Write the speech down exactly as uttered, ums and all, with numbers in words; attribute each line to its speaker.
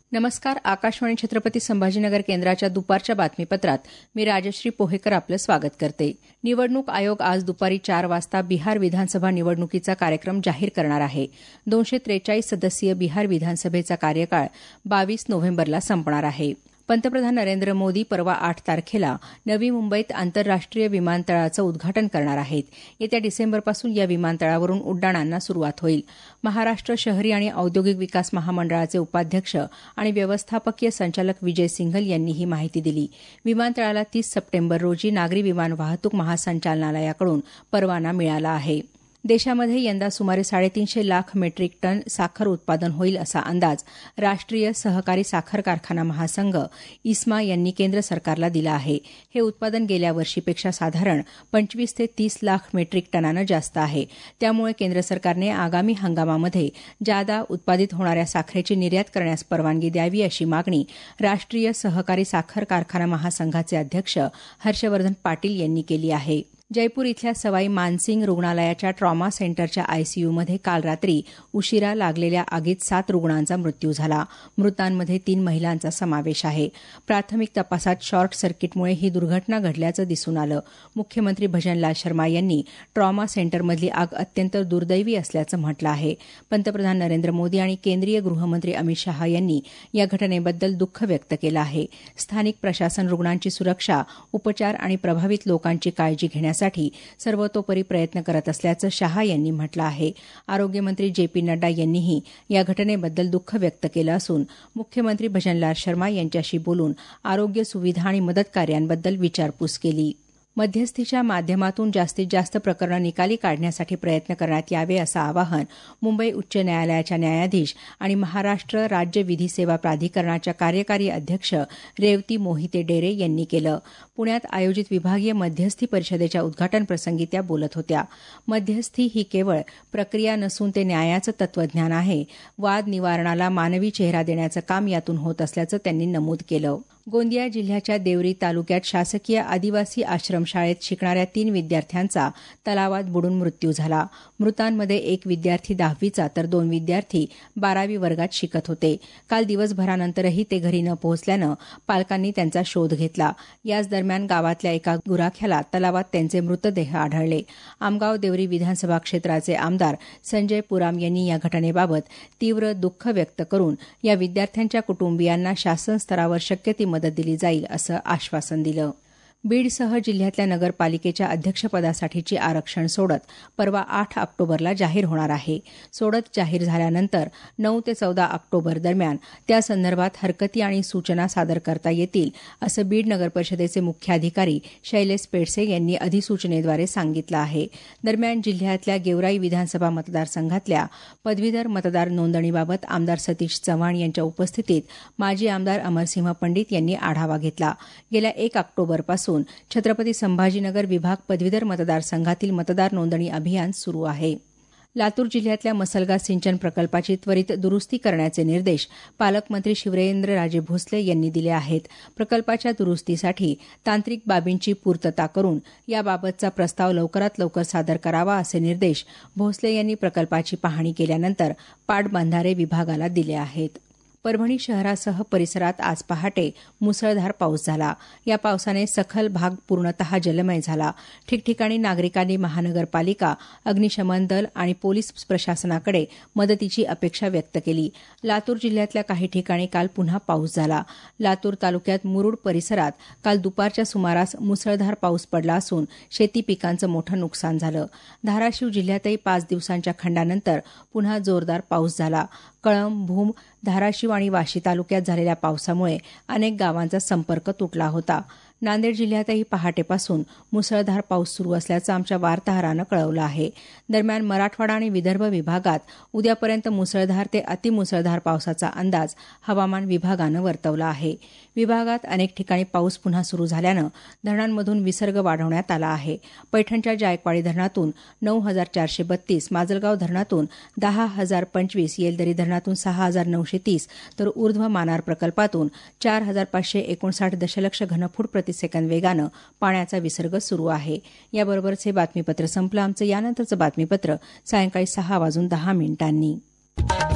Speaker 1: नमस्कार. आकाशवाणी छत्रपती संभाजीनगर केंद्राच्या दुपारच्या बातमीपत्रात मी राजश्री पोहेकर आपलं स्वागत करते. निवडणूक आयोग आज दुपारी चार वाजता बिहार विधानसभा निवडणुकीचा कार्यक्रम जाहीर करणार आहे. दोनशे त्रेचाळीस सदस्यीय बिहार विधानसभेचा कार्यकाळ बावीस नोव्हेंबरला संपणार आहे. पंतप्रधान नरेंद्र मोदी परवा आठ तारखेला नवी मुंबईत आंतरराष्ट्रीय विमानतळाचं उद्घाटन करणार आहेत. येत्या डिसेंबरपासून या विमानतळावरून उड्डाणांना सुरुवात होईल. महाराष्ट्र शहरी आणि औद्योगिक विकास महामंडळाचे उपाध्यक्ष आणि व्यवस्थापकीय संचालक विजय सिंघल यांनी ही माहिती दिली. विमानतळाला तीस सप्टेंबर रोजी नागरी विमान वाहतूक महासंचालनालयाकडून परवाना मिळाला आहे. देशामध्ये यंदा सुमारे साडेतीनशे लाख मेट्रिक टन साखर उत्पादन होईल असा अंदाज राष्ट्रीय सहकारी साखर कारखाना महासंघ इस्मा यांनी केंद्र सरकारला दिला आहे. हे उत्पादन गेल्या वर्षीपेक्षा साधारण पंचवीस ते तीस लाख मेट्रिक टनानं जास्त आहे. त्यामुळे केंद्र सरकारने आगामी हंगामामध्ये जादा उत्पादित होणाऱ्या साखरेची निर्यात करण्यास परवानगी द्यावी अशी मागणी राष्ट्रीय सहकारी साखर कारखाना महासंघाचे अध्यक्ष हर्षवर्धन पाटील यांनी केली आहे. जयपूर इथल्या सवाई मानसिंग रुग्णालयाच्या ट्रॉमा सेंटरच्या आयसीयूमध्ये काल रात्री उशिरा लागलेल्या आगीत सात रुग्णांचा मृत्यू झाला. मृतांमध्ये तीन महिलांचा समावेश आहे. प्राथमिक तपासात शॉर्ट सर्किटमुळे ही दुर्घटना घडल्याचं दिसून आलं. मुख्यमंत्री भजनलाल शर्मा यांनी ट्रॉमा सेंटरमधली आग अत्यंत दुर्दैवी असल्याचं म्हटलं आहे. पंतप्रधान नरेंद्र मोदी आणि केंद्रीय गृहमंत्री अमित शहा यांनी या घटनेबद्दल दुःख व्यक्त केलं आहे. स्थानिक प्रशासन रुग्णांची सुरक्षा, उपचार आणि प्रभावित लोकांची काळजी घेण्यास साठी सर्वतोपरी प्रयत्न करत असल्याचं शहा यांनी म्हटलं आहे. आरोग्यमंत्री जे पी नड्डा यांनीही या घटनेबद्दल दुःख व्यक्त केलं असून मुख्यमंत्री भजनलाल शर्मा यांच्याशी बोलून आरोग्य सुविधा आणि मदत कार्यांबद्दल विचारपूस केली. मध्यस्थीच्या माध्यमातून जास्तीत जास्त प्रकरणं निकाली काढण्यासाठी प्रयत्न करण्यात यावे असं आवाहन मुंबई उच्च न्यायालयाच्या न्यायाधीश आणि महाराष्ट्र राज्य विधी सेवा प्राधिकरणाच्या कार्यकारी अध्यक्ष रेवती मोहिते डेरे यांनी केलं. पुण्यात आयोजित विभागीय मध्यस्थी परिषदेच्या उद्घाटनप्रसंगी त्या बोलत होत्या. मध्यस्थी ही केवळ प्रक्रिया नसून ते न्यायाचं तत्वज्ञान आहे. वाद निवारणाला मानवी चेहरा देण्याचं काम यातून होत असल्याचं त्यांनी नमूद केलं. गोंदिया जिल्ह्याच्या देवरी तालुक्यात शासकीय आदिवासी आश्रमशाळेत शिकणाऱ्या तीन विद्यार्थ्यांचा तलावात बुडून मृत्यू झाला. मृतांमध्ये एक विद्यार्थी दहावीचा तर दोन विद्यार्थी बारावी वर्गात शिकत होते. काल दिवसभरानंतरही ते घरी न पोहोचल्यानं पालकांनी त्यांचा शोध घेतला. याच दरम्यान गावातल्या एका गुराख्याला तलावात त्यांचे मृतदेह आढळले. आमगाव देवरी विधानसभा क्षेत्राचे आमदार संजय पुराम यांनी या घटनेबाबत तीव्र दुःख व्यक्त करून या विद्यार्थ्यांच्या कुटुंबियांना शासन स्तरावर शक्य ती मदत दिली जाईल असं आश्वासन दिलं. बीडसह जिल्ह्यातल्या नगरपालिकेच्या अध्यक्षपदासाठीची आरक्षण सोडत परवा आठ ऑक्टोबरला जाहीर होणार आहे. सोडत जाहीर झाल्यानंतर नऊ ते चौदा ऑक्टोबर दरम्यान त्यासंदर्भात हरकती आणि सूचना सादर करता येतील असं बीड नगरपरिषदेचे मुख्याधिकारी शैलेश पेडसे यांनी अधिसूचनेद्वारे सांगितलं आहे. दरम्यान जिल्ह्यातल्या गेवराई विधानसभा मतदारसंघातल्या पदवीधर मतदार नोंदणीबाबत आमदार सतीश चव्हाण यांच्या उपस्थितीत माजी आमदार अमरसिंह पंडित यांनी आढावा घेतला. गेल्या एक ऑक्टोबरपासून छत्रपती संभाजीनगर विभाग पदवीधर मतदारसंघातील मतदार नोंदणी अभियान सुरू आहे. लातूर जिल्ह्यातल्या मसलगा सिंचन प्रकल्पाची त्वरित दुरुस्ती करण्याचे निर्देश पालकमंत्री शिवेंद्रराजे भोसले यांनी दिले आहेत. प्रकल्पाच्या दुरुस्तीसाठी तांत्रिक बाबींची पूर्तता करून याबाबतचा प्रस्ताव लवकरात लवकर सादर करावा असे निर्देश भोसले यांनी प्रकल्पाची पाहणी केल्यानंतर पाटबंधारे विभागाला दिले आहेत. परभणी शहरासह परिसरात आज पहाटे मुसळधार पाऊस झाला. या पावसाने सखल भाग पूर्णतः जलमय झाला. ठिकठिकाणी नागरिकांनी महानगरपालिका, अग्निशमन दल आणि पोलीस प्रशासनाकडे मदतीची अपेक्षा व्यक्त केली. लातूर जिल्ह्यातल्या काही ठिकाणी काल पुन्हा पाऊस झाला. लातूर तालुक्यात मुरुड परिसरात काल दुपारच्या सुमारास मुसळधार पाऊस पडला असून शेती पिकांचं मोठं नुकसान झालं. धाराशिव जिल्ह्यातही पाच दिवसांच्या खंडानंतर पुन्हा जोरदार पाऊस झाला. कळंब, भूम, धाराशिव आणि वाशी तालुक्यात झालेल्या पावसामुळे अनेक गावांचा संपर्क तुटला होता. नांदेड जिल्ह्यातही पहाटेपासून मुसळधार पाऊस सुरू असल्याचं आमच्या वार्ताहरानं कळवलं आहे. दरम्यान मराठवाडा आणि विदर्भ विभागात उद्यापर्यंत मुसळधार ते अतिमुसळधार पावसाचा अंदाज हवामान विभागानं वर्तवला आहे. विभागात अनेक ठिकाणी पाऊस पुन्हा सुरू झाल्यानं धरणांमधून विसर्ग वाढवण्यात आला आहे. पैठणच्या जायकवाडी धरणातून नऊ हजार चारशे बत्तीस, माजलगाव धरणातून दहा हजार पंचवीस, येलदरी धरणातून सहा हजार नऊशे तीस तर ऊर्ध्व मानार प्रकल्पातून चार हजार पाचशे एकोणसाठ दशलक्ष घनफूट प्रतिसेकंद वेगानं पाण्याचा विसर्ग सुरू आहे. याबरोबरच हे बातमीपत्र संपलं. आमचं यानंतरचं बातमीपत्र सायंकाळी सहा वाजून दहा मिनिटांनी.